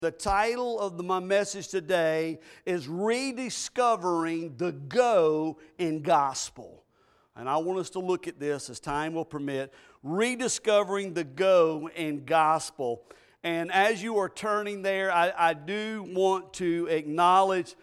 The title of my message today is Rediscovering the Go in Gospel. And I want us to look at this as time will permit. Rediscovering the Go in Gospel. And as you are turning there, I do want to acknowledge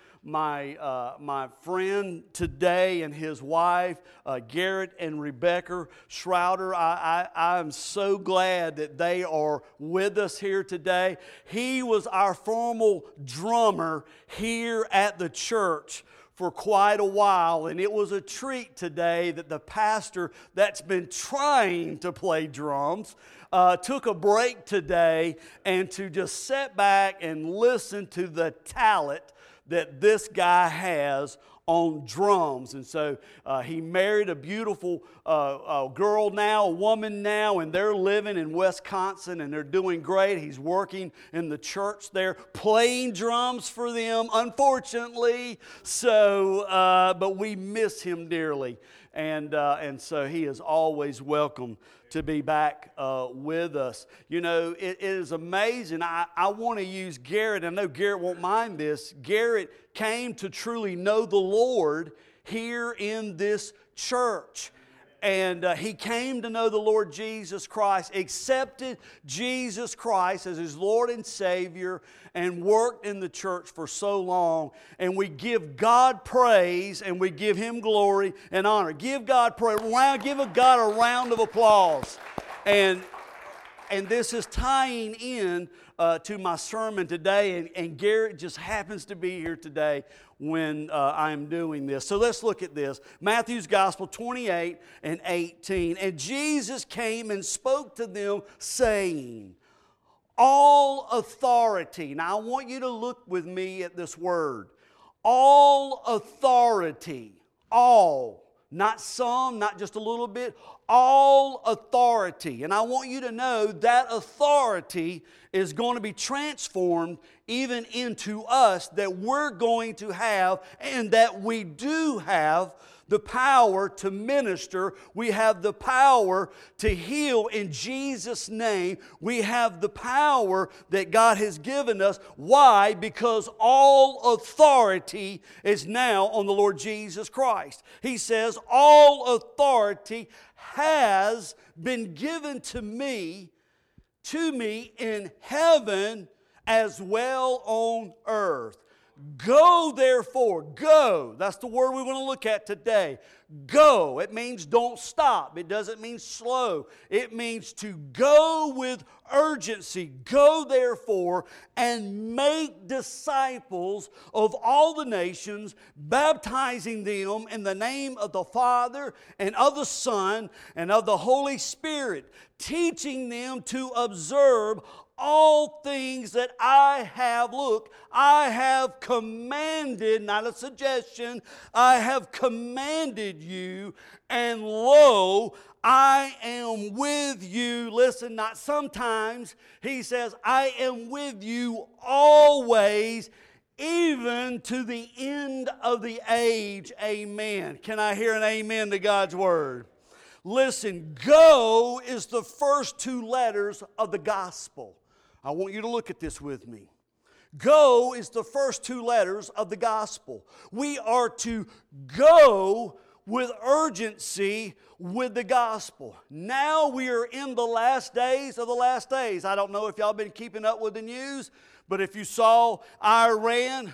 my friend today and his wife, Garrett and Rebecca Schrouder. I'm so glad that they are with us here today. He was our formal drummer here at the church for quite a while, and it was a treat today that the pastor that's been trying to play drums took a break today and to just sit back and listen to the talent that this guy has on drums. And so he married a beautiful girl now, a woman now, and they're living in Wisconsin and they're doing great. He's working in the church there, playing drums for them, unfortunately. So, but we miss him dearly. And so he is always welcome to be back with us. You know, it is amazing. I want to use Garrett. I know Garrett won't mind this. Garrett came to truly know the Lord here in this church. And he came to know the Lord Jesus Christ, accepted Jesus Christ as his Lord and Savior, and worked in the church for so long. And we give God praise and we give Him glory and honor. Give God praise. Give God a round of applause. And this is tying in to my sermon today. And Garrett just happens to be here today when I'm doing this. So let's look at this. Matthew's Gospel 28 and 18. And Jesus came and spoke to them, saying, all authority. Now I want you to look with me at this word. All authority. All. Not some, not just a little bit. All authority. And I want you to know that authority is going to be transformed even into us, that we're going to have and that we do have the power to minister. We have the power to heal in Jesus' name. We have the power that God has given us. Why? Because all authority is now on the Lord Jesus Christ. He says, all authority has been given to me in heaven as well on earth. Go therefore, go. That's the word we want to look at today. Go. It means don't stop. It doesn't mean slow. It means to go with urgency. Go therefore and make disciples of all the nations, baptizing them in the name of the Father and of the Son and of the Holy Spirit, teaching them to observe all things that I have commanded, not a suggestion, I have commanded you, and lo, I am with you. Listen, not sometimes. He says, I am with you always, even to the end of the age. Amen. Can I hear an amen to God's word? Listen, go is the first two letters of the gospel. I want you to look at this with me. Go is the first two letters of the gospel. We are to go with urgency with the gospel. Now we are in the last days of the last days. I don't know if y'all been keeping up with the news, but if you saw Iran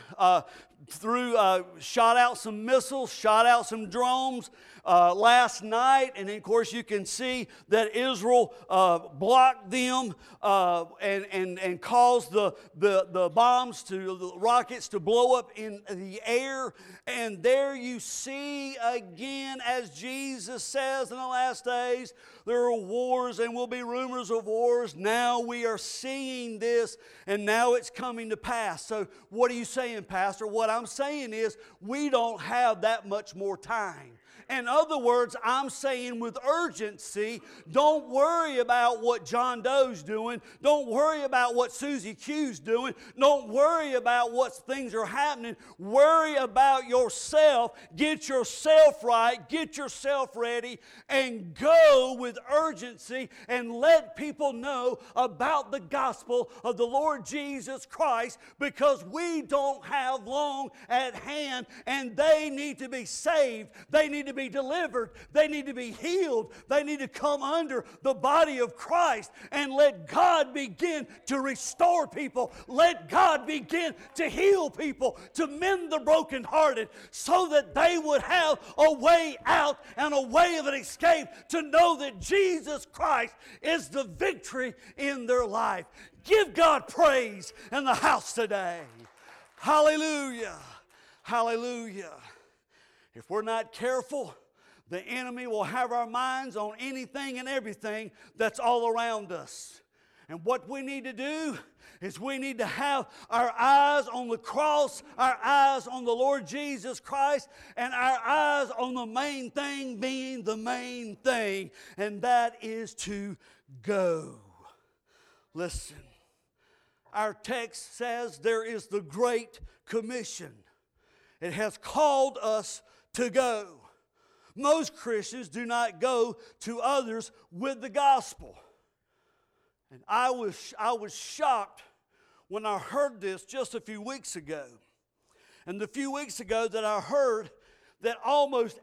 shot out some missiles, shot out some drones last night, and then of course you can see that Israel blocked them and caused the bombs the rockets to blow up in the air. And there you see again, as Jesus says in the last days, there are wars and will be rumors of wars. Now we are seeing this, and now it's coming to pass. So what are you saying, Pastor? What I'm saying is we don't have that much more time. In other words, I'm saying with urgency, don't worry about what John Doe's doing. Don't worry about what Susie Q's doing. Don't worry about what things are happening. Worry about yourself. Get yourself right. Get yourself ready and go with urgency and let people know about the gospel of the Lord Jesus Christ, because we don't have long at hand and they need to be saved. They need to be delivered. They need to be healed. They need to come under the body of Christ and let God begin to restore people. Let God begin to heal people, to mend the brokenhearted, so that they would have a way out and a way of an escape, to know that Jesus Christ is the victory in their life. Give God praise in the house today. Hallelujah. Hallelujah. If we're not careful, the enemy will have our minds on anything and everything that's all around us. And what we need to do is we need to have our eyes on the cross, our eyes on the Lord Jesus Christ, and our eyes on the main thing being the main thing, and that is to go. Listen, our text says there is the Great Commission. It has called us to go. Most Christians do not go to others with the gospel. And I was shocked when I heard this just a few weeks ago. And the few weeks ago that I heard that almost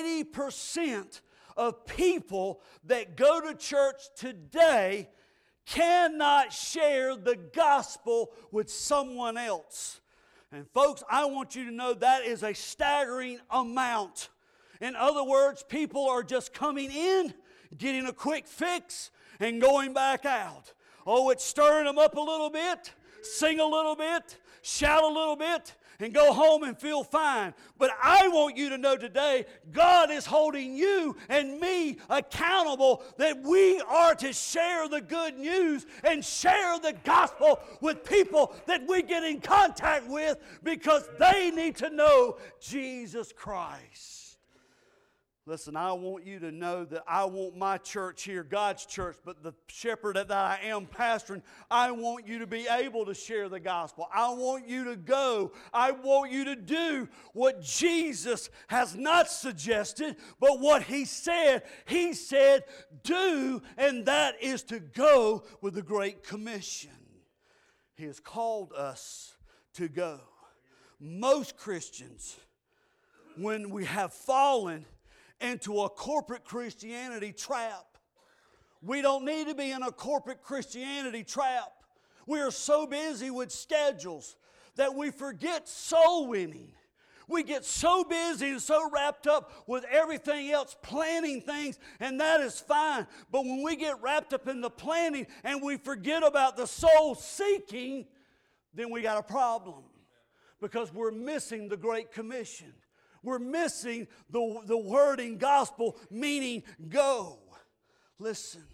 80% of people that go to church today cannot share the gospel with someone else. And folks, I want you to know that is a staggering amount. In other words, people are just coming in, getting a quick fix, and going back out. Oh, it's stirring them up a little bit, sing a little bit, shout a little bit, and go home and feel fine. But I want you to know today, God is holding you and me accountable, that we are to share the good news and share the gospel with people that we get in contact with, because they need to know Jesus Christ. Listen, I want you to know that I want my church here, God's church, but the shepherd that I am pastoring, I want you to be able to share the gospel. I want you to go. I want you to do what Jesus has not suggested, but what He said. He said, do, and that is to go with the Great Commission. He has called us to go. Most Christians, when we have fallen into a corporate Christianity trap. We don't need to be in a corporate Christianity trap. We are so busy with schedules that we forget soul winning. We get so busy and so wrapped up with everything else, planning things, and that is fine. But when we get wrapped up in the planning and we forget about the soul seeking, then we got a problem, because we're missing the Great Commission. We're missing the word in gospel, meaning go. Listen,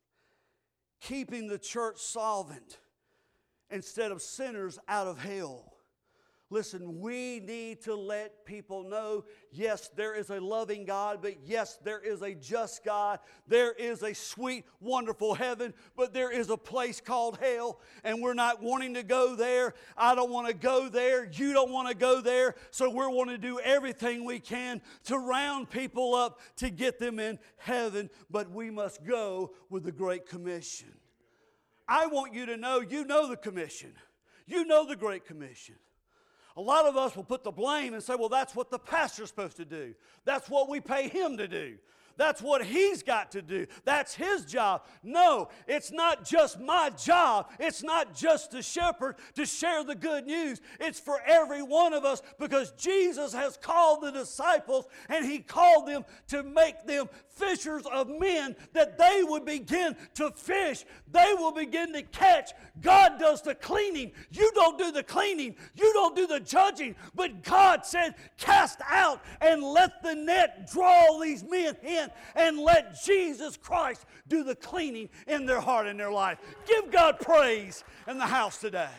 keeping the church solvent instead of sinners out of hell. Listen, we need to let people know, yes, there is a loving God, but yes, there is a just God. There is a sweet, wonderful heaven, but there is a place called hell, and we're not wanting to go there. I don't want to go there. You don't want to go there. So we're wanting to do everything we can to round people up to get them in heaven, but we must go with the Great Commission. I want you to know, you know the commission. You know the Great Commission. A lot of us will put the blame and say, well, that's what the pastor's supposed to do. That's what we pay him to do. That's what he's got to do. That's his job. No, it's not just my job. It's not just the shepherd to share the good news. It's for every one of us, because Jesus has called the disciples, and He called them to make them fishers of men, that they would begin to fish. They will begin to catch. God does the cleaning. You don't do the cleaning. You don't do the judging. But God said, cast out and let the net draw these men in, and let Jesus Christ do the cleaning in their heart and their life. Give God praise in the house today.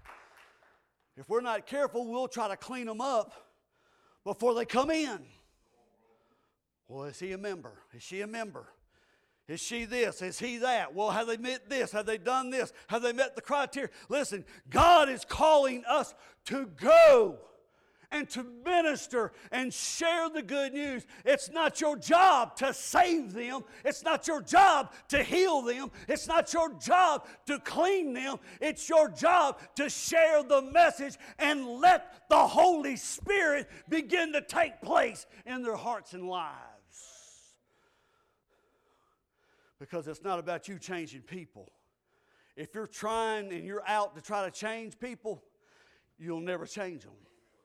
If we're not careful, we'll try to clean them up before they come in. Well, is he a member? Is she a member? Is she this? Is he that? Well, have they met this? Have they done this? Have they met the criteria? Listen, God is calling us to go and to minister and share the good news. It's not your job to save them. It's not your job to heal them. It's not your job to clean them. It's your job to share the message and let the Holy Spirit begin to take place in their hearts and lives. Because it's not about you changing people. If you're trying and you're out to try to change people, you'll never change them.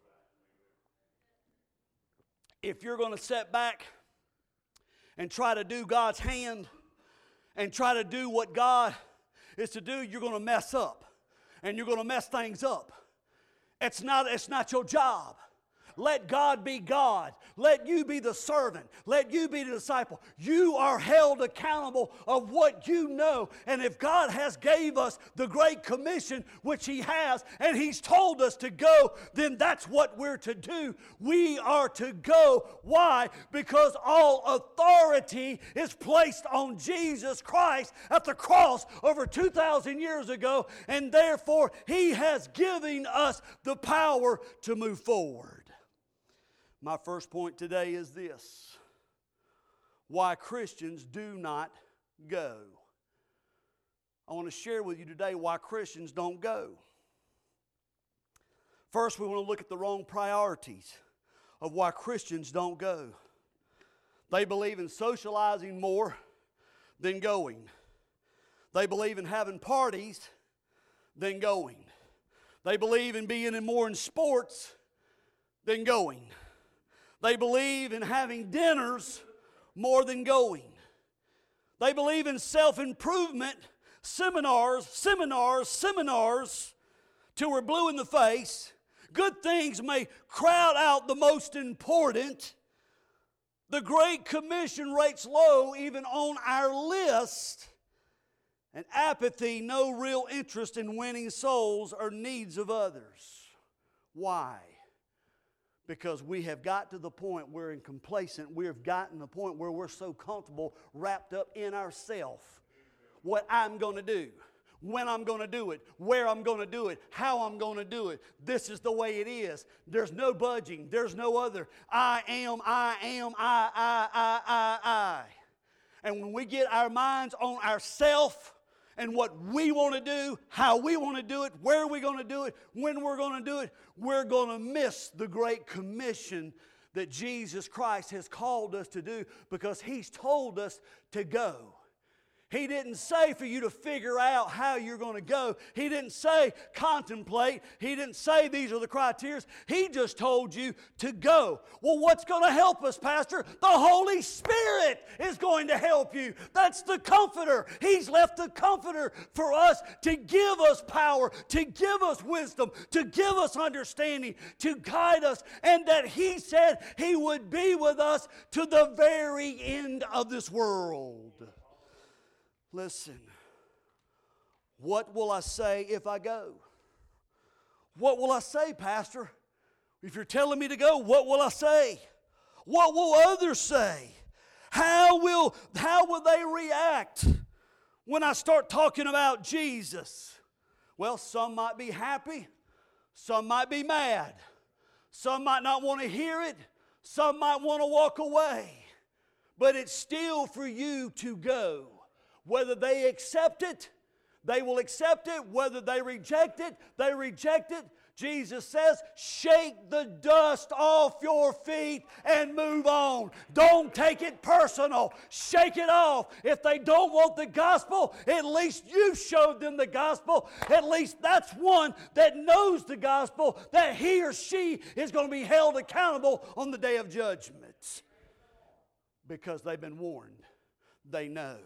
If you're going to sit back and try to do God's hand and try to do what God is to do, you're going to mess up. And you're going to mess things up. It's not your job. Let God be God. Let you be the servant. Let you be the disciple. You are held accountable of what you know. And if God has gave us the Great Commission, which He has, and He's told us to go, then that's what we're to do. We are to go. Why? Because all authority is placed on Jesus Christ at the cross over 2,000 years ago, and therefore He has given us the power to move forward. My first point today is this: why Christians do not go. I want to share with you today why Christians don't go. First, we want to look at the wrong priorities of why Christians don't go. They believe in socializing more than going. They believe in having parties than going. They believe in being more in sports than going. They believe in having dinners more than going. They believe in self-improvement seminars till we're blue in the face. Good things may crowd out the most important. The Great Commission rates low even on our list. And apathy, no real interest in winning souls or needs of others. Why? Because we have got to the point where we're complacent. We have gotten to the point where we're so comfortable, wrapped up in ourselves. What I'm going to do, when I'm going to do it, where I'm going to do it, how I'm going to do it. This is the way it is. There's no budging. There's no other. I am. And when we get our minds on ourselves, and what we want to do, how we want to do it, where we're going to do it, when we're going to do it, we're going to miss the Great Commission that Jesus Christ has called us to do, because He's told us to go. He didn't say for you to figure out how you're going to go. He didn't say contemplate. He didn't say these are the criteria. He just told you to go. Well, what's going to help us, Pastor? The Holy Spirit is going to help you. That's the Comforter. He's left the Comforter for us to give us power, to give us wisdom, to give us understanding, to guide us, and that He said He would be with us to the very end of this world. Listen, what will I say if I go? What will I say, Pastor? If you're telling me to go, what will I say? What will others say? How will they react when I start talking about Jesus? Well, some might be happy. Some might be mad. Some might not want to hear it. Some might want to walk away. But it's still for you to go. Whether they accept it, they will accept it. Whether they reject it, they reject it. Jesus says, shake the dust off your feet and move on. Don't take it personal. Shake it off. If they don't want the gospel, at least you showed them the gospel. At least that's one that knows the gospel, that he or she is going to be held accountable on the day of judgment. Because they've been warned. They know.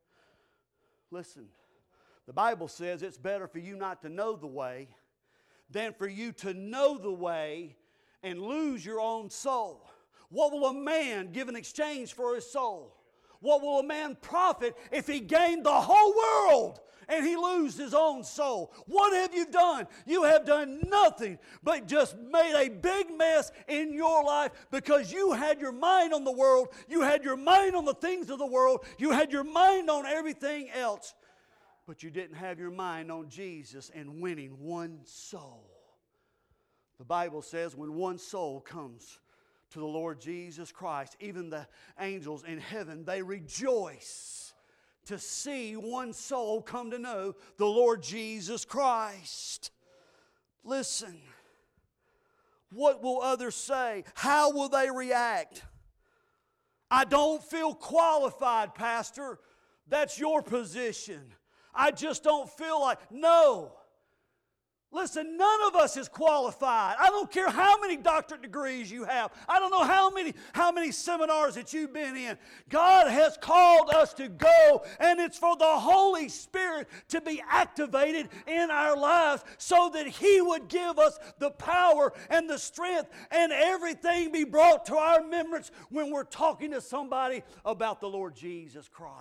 Listen, the Bible says it's better for you not to know the way than for you to know the way and lose your own soul. What will a man give in exchange for his soul? What will a man profit if he gained the whole world and he loses his own soul. What have you done? You have done nothing but just made a big mess in your life because you had your mind on the world. You had your mind on the things of the world. You had your mind on everything else. But you didn't have your mind on Jesus and winning one soul. The Bible says when one soul comes to the Lord Jesus Christ, even the angels in heaven, they rejoice to see one soul come to know the Lord Jesus Christ. Listen, what will others say? How will they react? I don't feel qualified, Pastor. That's your position. I just don't feel like, no. Listen, none of us is qualified. I don't care how many doctorate degrees you have. I don't know how many seminars that you've been in. God has called us to go, and it's for the Holy Spirit to be activated in our lives so that He would give us the power and the strength and everything be brought to our remembrance when we're talking to somebody about the Lord Jesus Christ.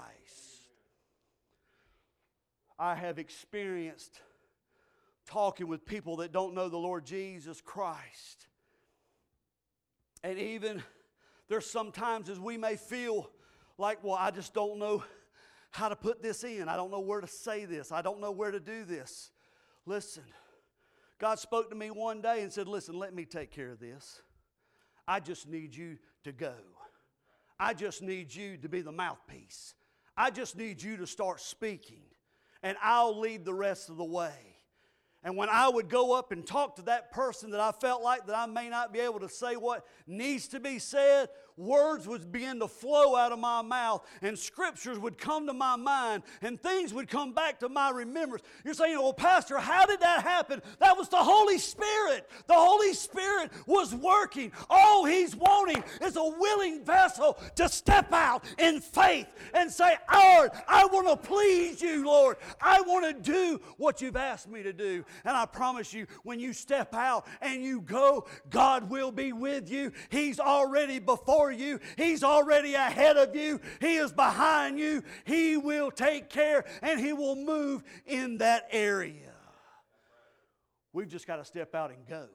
I have experienced talking with people that don't know the Lord Jesus Christ. And even there's sometimes as we may feel like, well, I just don't know how to put this in. I don't know where to say this. I don't know where to do this. Listen, God spoke to me one day and said, listen, let me take care of this. I just need you to go. I just need you to be the mouthpiece. I just need you to start speaking, and I'll lead the rest of the way. And when I would go up and talk to that person that I felt like that I may not be able to say what needs to be said, words would begin to flow out of my mouth, and scriptures would come to my mind, and things would come back to my remembrance. You're saying, well, Pastor, how did that happen? That was the Holy Spirit. The Holy Spirit was working. All He's wanting is a willing vessel to step out in faith and say, Lord, I want to please you, Lord. I want to do what you've asked me to do. And I promise you, when you step out and you go, God will be with you. He's already before you. He's already ahead of you. He is behind you. He will take care and He will move in that area. We've just got to step out and go.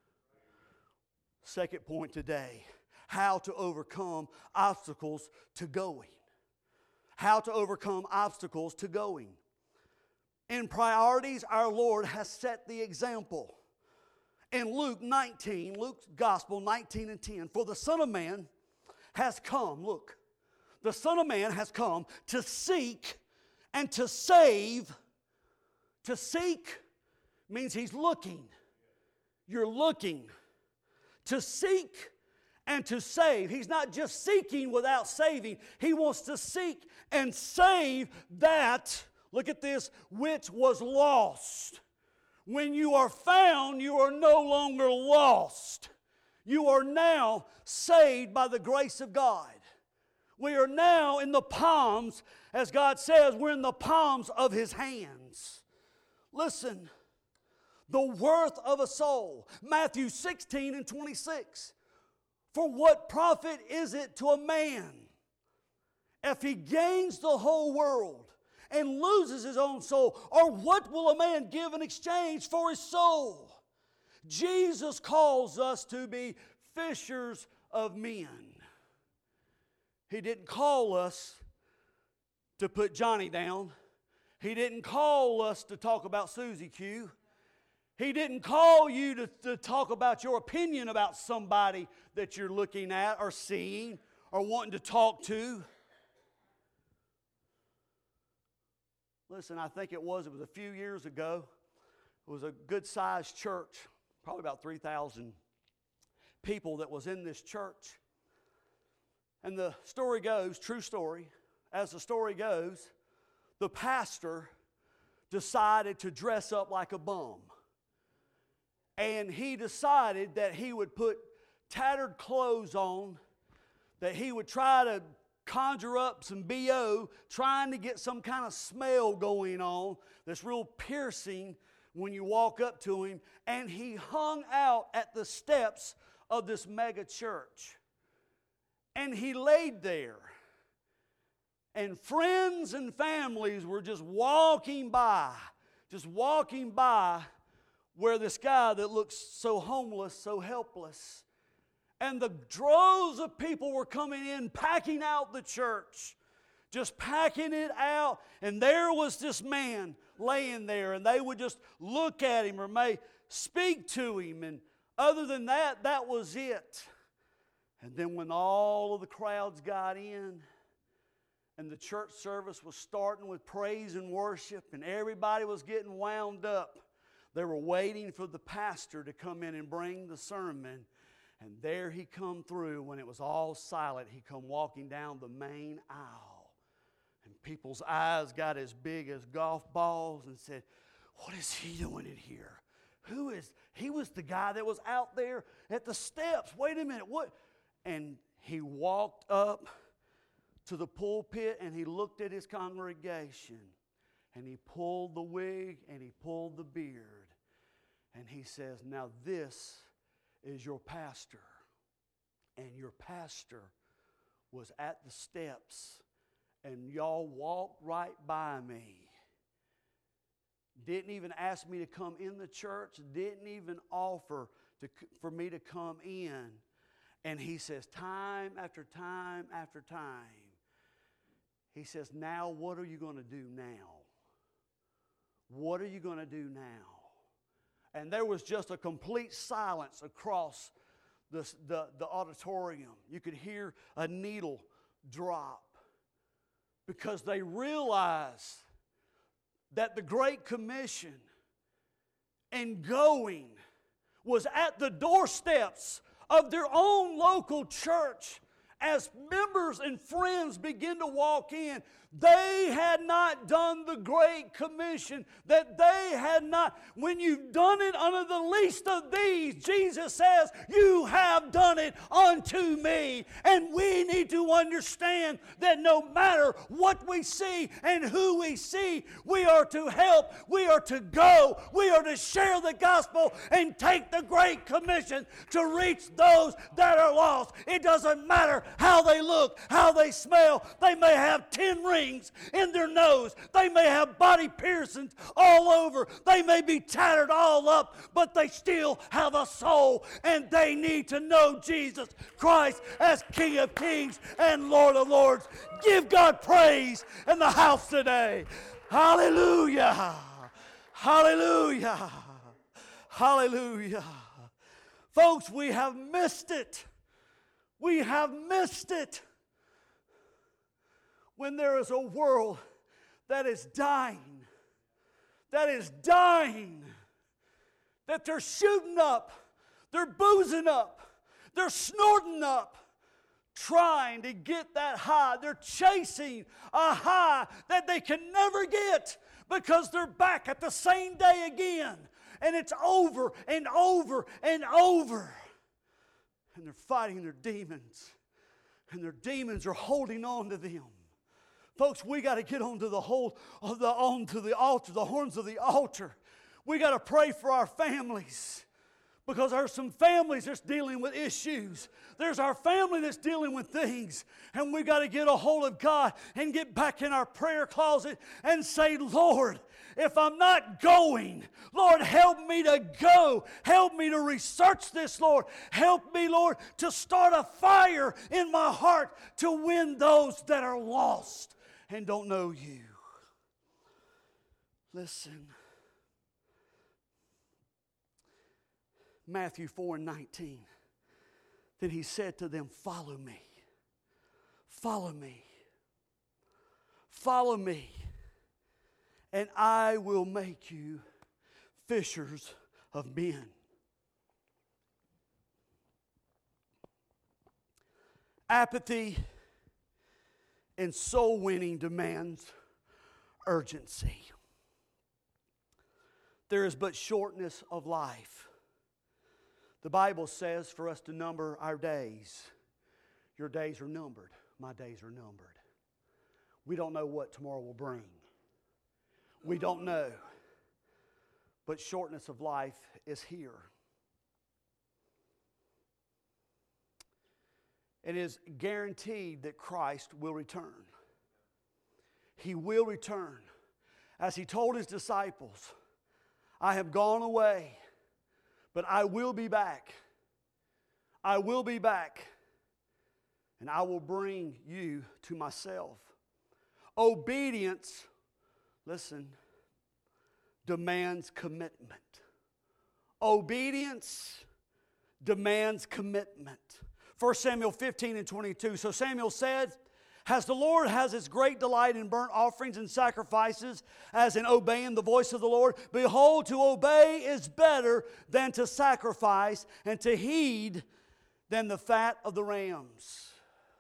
Second point today, how to overcome obstacles to going. How to overcome obstacles to going. In priorities, our Lord has set the example. In Luke 19, Luke's Gospel 19 and 10, for the Son of Man has come, look, the Son of Man has come to seek and to save. To seek means He's looking. You're looking. To seek and to save. He's not just seeking without saving. He wants to seek and save that, look at this, which was lost. When you are found, you are no longer lost. You are now saved by the grace of God. We are now in the palms, as God says, we're in the palms of His hands. Listen, the worth of a soul. Matthew 16 and 26. For what profit is it to a man if he gains the whole world and loses his own soul? Or what will a man give in exchange for his soul? Jesus calls us to be fishers of men. He didn't call us to put Johnny down. He didn't call us to talk about Susie Q. He didn't call you to talk about your opinion about somebody that you're looking at or seeing or wanting to talk to. Listen, I think it was a few years ago. It was a good-sized church, probably about 3,000 people that was in this church. And the story goes, true story, as the story goes, the pastor decided to dress up like a bum. And he decided that he would put tattered clothes on, that he would try to conjure up some BO, trying to get some kind of smell going on that's real piercing when you walk up to him. And he hung out at the steps of this mega church. And he laid there. And friends and families were just walking by where this guy that looks so homeless, so helpless. And the droves of people were coming in, packing out the church, just packing it out. And there was this man laying there, and they would just look at him or may speak to him. And other than that, that was it. And then when all of the crowds got in, and the church service was starting with praise and worship, and everybody was getting wound up, they were waiting for the pastor to come in and bring the sermon. And there he come through when it was all silent. He come walking down the main aisle. And people's eyes got as big as golf balls and said, what is he doing in here? Who is, he was the guy that was out there at the steps. Wait a minute, what? And he walked up to the pulpit and he looked at his congregation. And he pulled the wig and he pulled the beard. And he says, now this is your pastor. And your pastor was at the steps, and y'all walked right by me. Didn't even ask me to come in the church, didn't even offer for me to come in. And he says, time after time after time, he says, now what are you going to do now? What are you going to do now? And there was just a complete silence across the auditorium. You could hear a needle drop because they realized that the Great Commission and going was at the doorsteps of their own local church. As members and friends begin to walk in, they had not done the Great Commission, that they had not. When you've done it under the least of these, Jesus says, you have done it unto me. And we need to understand that no matter what we see and who we see, we are to help, we are to go, we are to share the gospel and take the Great Commission to reach those that are lost. It doesn't matter how they look, how they smell. They may have 10 rings in their nose. They may have body piercings all over. They may be tattered all up, but they still have a soul, and they need to know Jesus Christ as King of Kings and Lord of Lords. Give God praise in the house today. Hallelujah. Hallelujah. Hallelujah. Folks, we have missed it. We have missed it. When there is a world that is dying, that they're shooting up, they're boozing up, they're snorting up, trying to get that high. They're chasing a high that they can never get because they're back at the same day again. And it's over and over and over. And they're fighting their demons. And their demons are holding on to them. Folks, we got to get onto the altar, the horns of the altar. We got to pray for our families. Because there's some families that's dealing with issues. There's our family that's dealing with things. And we got to get a hold of God and get back in our prayer closet and say, Lord, if I'm not going, Lord, help me to go. Help me to research this, Lord. Help me, Lord, to start a fire in my heart to win those that are lost and don't know you. Listen. Matthew 4:19. Then he said to them, follow me. Follow me. Follow me. And I will make you fishers of men. Apathy and soul winning demands urgency. There is but shortness of life. The Bible says for us to number our days. Your days are numbered. My days are numbered. We don't know what tomorrow will bring. We don't know. But shortness of life is here. It is guaranteed that Christ will return. He will return. As He told His disciples, I have gone away, but I will be back. I will be back, and I will bring you to myself. Obedience, listen, demands commitment. Obedience demands commitment. 1 Samuel 15:22. So Samuel said, as the Lord has His great delight in burnt offerings and sacrifices, as in obeying the voice of the Lord, behold, to obey is better than to sacrifice, and to heed than the fat of the rams.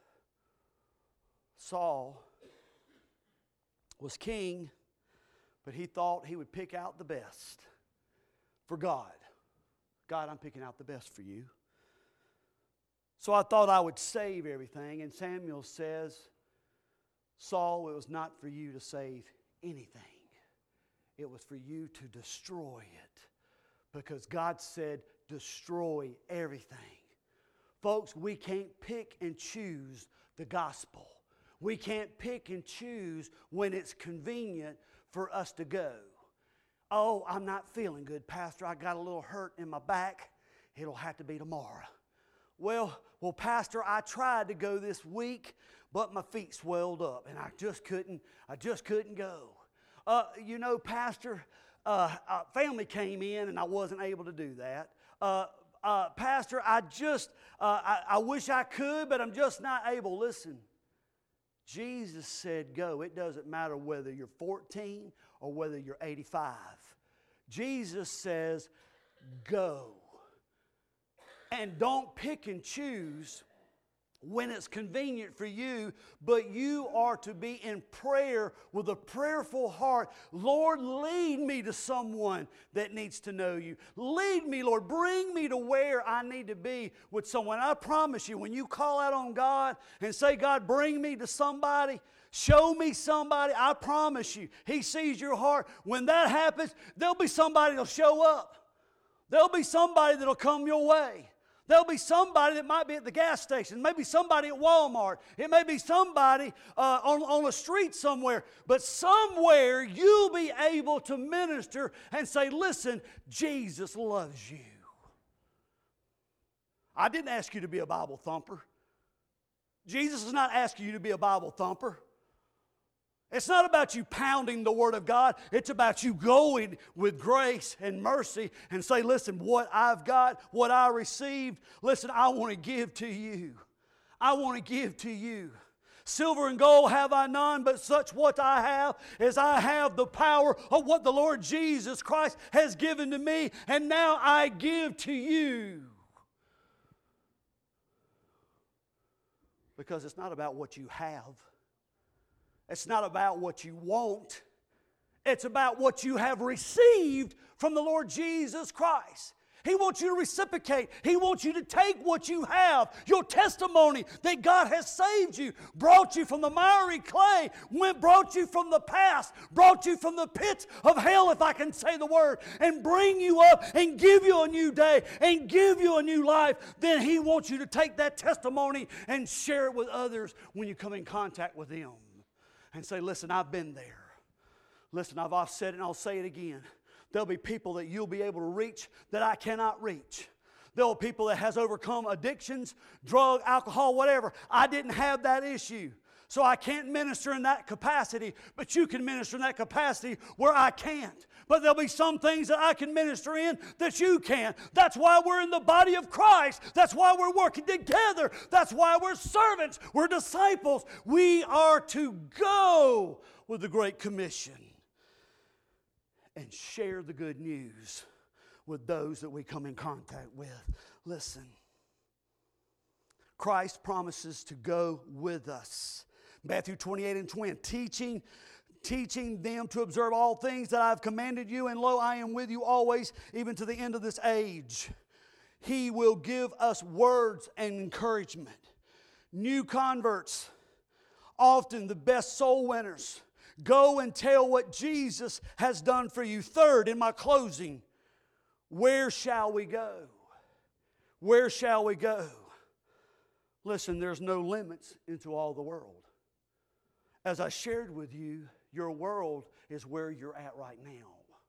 Saul was king, but he thought he would pick out the best for God. God, I'm picking out the best for you. So I thought I would save everything. And Samuel says, Saul, it was not for you to save anything. It was for you to destroy it. Because God said, destroy everything. Folks, we can't pick and choose the gospel. We can't pick and choose when it's convenient for us to go. Oh, I'm not feeling good, Pastor. I got a little hurt in my back. It'll have to be tomorrow. Well, Pastor, I tried to go this week, but my feet swelled up, and I just couldn't go. Pastor, family came in, and I wasn't able to do that. Pastor, I wish I could, but I'm just not able. Listen, Jesus said go. It doesn't matter whether you're 14 or whether you're 85. Jesus says go. And don't pick and choose when it's convenient for you, but you are to be in prayer with a prayerful heart. Lord, lead me to someone that needs to know you. Lead me, Lord. Bring me to where I need to be with someone. I promise you, when you call out on God and say, God, bring me to somebody, show me somebody, I promise you, He sees your heart. When that happens, there'll be somebody that'll show up. There'll be somebody that'll come your way. There'll be somebody that might be at the gas station. Maybe somebody at Walmart. It may be somebody on a street somewhere. But somewhere you'll be able to minister and say, listen, Jesus loves you. I didn't ask you to be a Bible thumper. Jesus is not asking you to be a Bible thumper. It's not about you pounding the Word of God. It's about you going with grace and mercy and say, listen, what I've got, what I received, listen, I want to give to you. I want to give to you. Silver and gold have I none, but such what I have is I have the power of what the Lord Jesus Christ has given to me, and now I give to you. Because it's not about what you have. It's not about what you want. It's about what you have received from the Lord Jesus Christ. He wants you to reciprocate. He wants you to take what you have, your testimony that God has saved you, brought you from the miry clay, brought you from the past, brought you from the pits of hell, if I can say the word, and bring you up and give you a new day and give you a new life. Then He wants you to take that testimony and share it with others when you come in contact with them. And say, listen, I've been there. Listen, I've said it and I'll say it again. There'll be people that you'll be able to reach that I cannot reach. There'll be people that has overcome addictions, drug, alcohol, whatever. I didn't have that issue. So I can't minister in that capacity, but you can minister in that capacity where I can't. But there'll be some things that I can minister in that you can't. That's why we're in the body of Christ. That's why we're working together. That's why we're servants. We're disciples. We are to go with the Great Commission and share the good news with those that we come in contact with. Listen, Christ promises to go with us. Matthew 28:20, teaching them to observe all things that I have commanded you, and lo, I am with you always, even to the end of this age. He will give us words and encouragement. New converts, often the best soul winners. Go and tell what Jesus has done for you. Third, in my closing, where shall we go? Where shall we go? Listen, there's no limits into all the world. as I shared with you, your world is where you're at right now.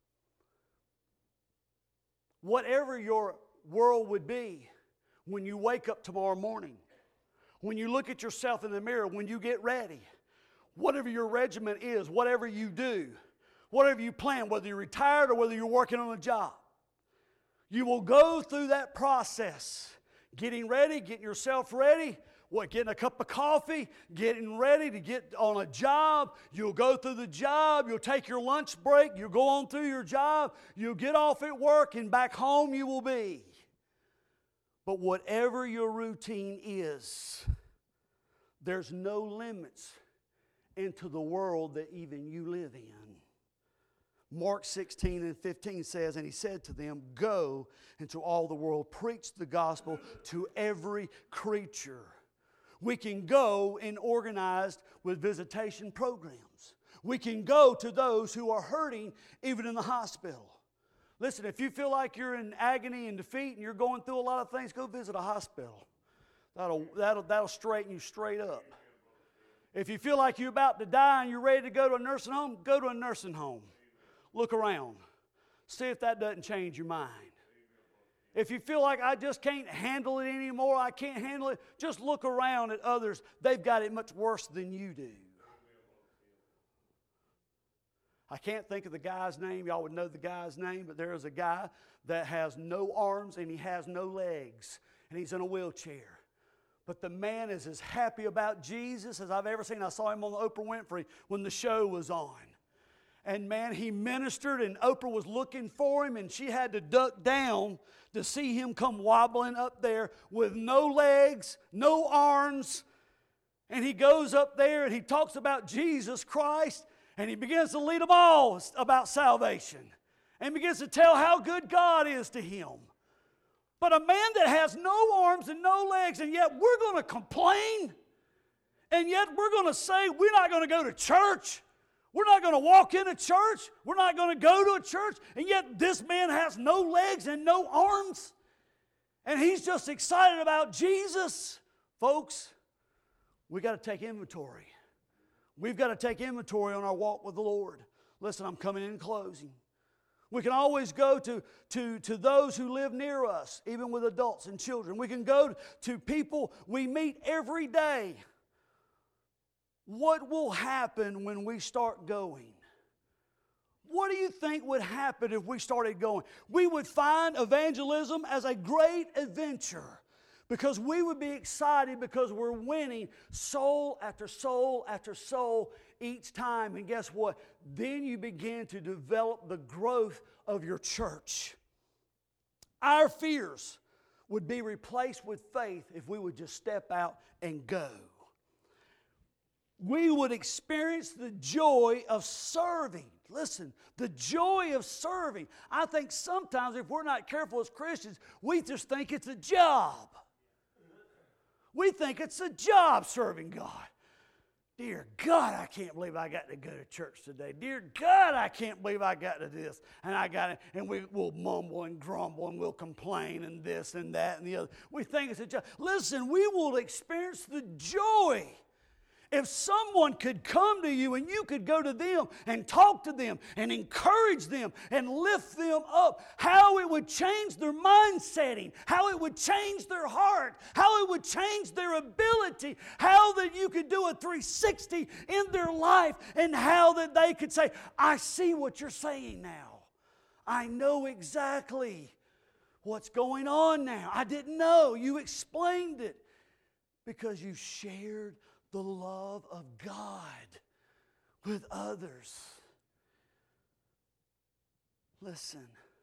Whatever your world would be when you wake up tomorrow morning, when you look at yourself in the mirror, when you get ready, whatever your regimen is, whatever you do, whatever you plan, whether you're retired or whether you're working on a job, you will go through that process, getting ready, getting yourself ready, getting a cup of coffee, getting ready to get on a job. You'll go through the job. You'll take your lunch break. You'll go on through your job. You'll get off at work, and back home you will be. But whatever your routine is, there's no limits into the world that even you live in. Mark 16:15 says, and he said to them, "Go into all the world, preach the gospel to every creature." We can go and organized with visitation programs. We can go to those who are hurting even in the hospital. Listen, if you feel like you're in agony and defeat and you're going through a lot of things, go visit a hospital. That'll straighten you straight up. If you feel like you're about to die and you're ready to go to a nursing home, go to a nursing home. Look around. See if that doesn't change your mind. If you feel like I just can't handle it anymore, I can't handle it, just look around at others. They've got it much worse than you do. I can't think of the guy's name. Y'all would know the guy's name, but there is a guy that has no arms and he has no legs, and he's in a wheelchair. But the man is as happy about Jesus as I've ever seen. I saw him on Oprah Winfrey when the show was on. And man, he ministered, and Oprah was looking for him, and she had to duck down to see him come wobbling up there with no legs, no arms. And he goes up there and he talks about Jesus Christ, and he begins to lead them all about salvation and begins to tell how good God is to him. But a man that has no arms and no legs, and yet we're going to complain, and yet we're going to say we're not going to go to church. We're not going to walk into church. We're not going to go to a church. And yet this man has no legs and no arms. And he's just excited about Jesus. Folks, we got to take inventory. We've got to take inventory on our walk with the Lord. Listen, I'm coming in closing. We can always go to those who live near us, even with adults and children. We can go to people we meet every day. What will happen when we start going? What do you think would happen if we started going? We would find evangelism as a great adventure because we would be excited because we're winning soul after soul after soul each time. And guess what? Then you begin to develop the growth of your church. Our fears would be replaced with faith if we would just step out and go. We would experience the joy of serving. Listen, the joy of serving. I think sometimes if we're not careful as Christians, we just think it's a job. We think it's a job serving God. Dear God, I can't believe I got to go to church today. Dear God, I can't believe I got to this and I got it. And we'll mumble and grumble and we'll complain and this and that and the other. We think it's a job. Listen, we will experience the joy. If someone could come to you and you could go to them and talk to them and encourage them and lift them up, how it would change their mind setting, how it would change their heart, how it would change their ability, how that you could do a 360 in their life, and how that they could say, I see what you're saying now. I know exactly what's going on now. I didn't know. You explained it because you shared the love of God with others. Listen,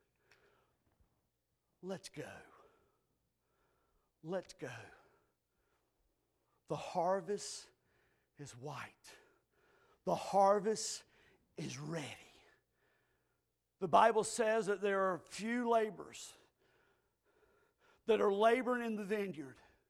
let's go. Let's go. The harvest is white. The harvest is ready. The Bible says that there are few laborers that are laboring in the vineyard.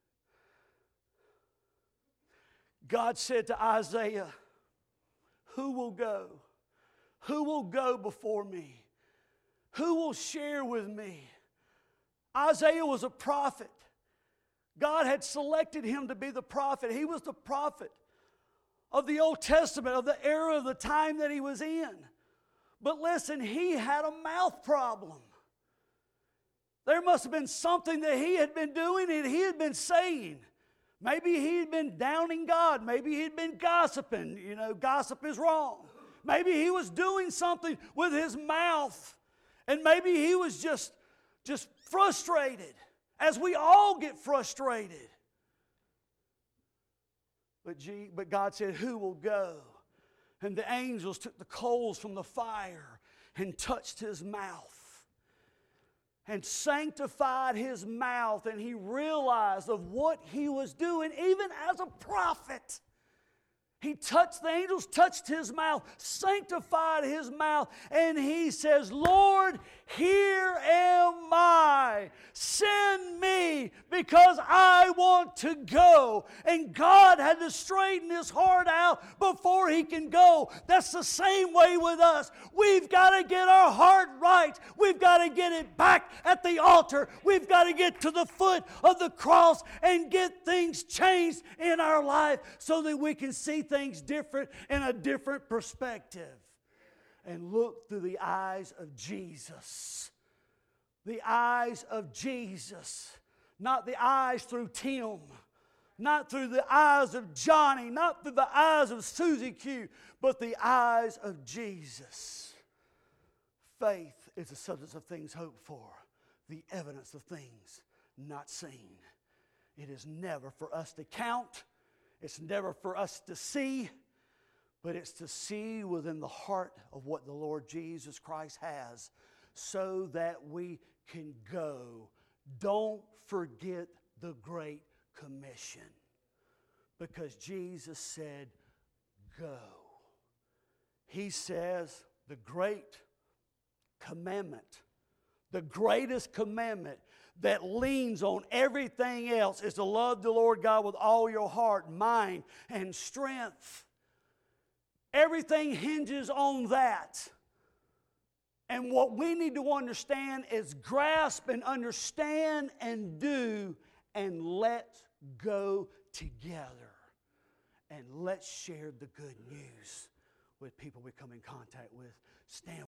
God said to Isaiah, who will go? Who will go before me? Who will share with me? Isaiah was a prophet. God had selected him to be the prophet. He was the prophet of the Old Testament, of the era of the time that he was in. But listen, he had a mouth problem. There must have been something that he had been doing and he had been saying. Maybe he had been downing God. Maybe he had been gossiping. You know, gossip is wrong. Maybe he was doing something with his mouth. And maybe he was just frustrated, as we all get frustrated. But God said, who will go? And the angels took the coals from the fire and touched his mouth and sanctified his mouth. And he realized of what he was doing, even as a prophet. The angels touched his mouth, sanctified his mouth, and he says, Lord, here am I. Send me, because I want to go. And God had to straighten his heart out before he can go. That's the same way with us. We've got to get our heart right. We've got to get it back at the altar. We've got to get to the foot of the cross and get things changed in our life so that we can see things different in a different perspective. And look through the eyes of Jesus. The eyes of Jesus. Not the eyes through Tim. Not through the eyes of Johnny. Not through the eyes of Susie Q. But the eyes of Jesus. Faith is the substance of things hoped for. The evidence of things not seen. It is never for us to count. It's never for us to see. But it's to see within the heart of what the Lord Jesus Christ has so that we can go. Don't forget the Great Commission. Because Jesus said, go. He says the great commandment, the greatest commandment that leans on everything else is to love the Lord God with all your heart, mind, and strength. Everything hinges on that. And what we need to understand is grasp and understand and do, and let's go together. And let's share the good news with people we come in contact with. Stand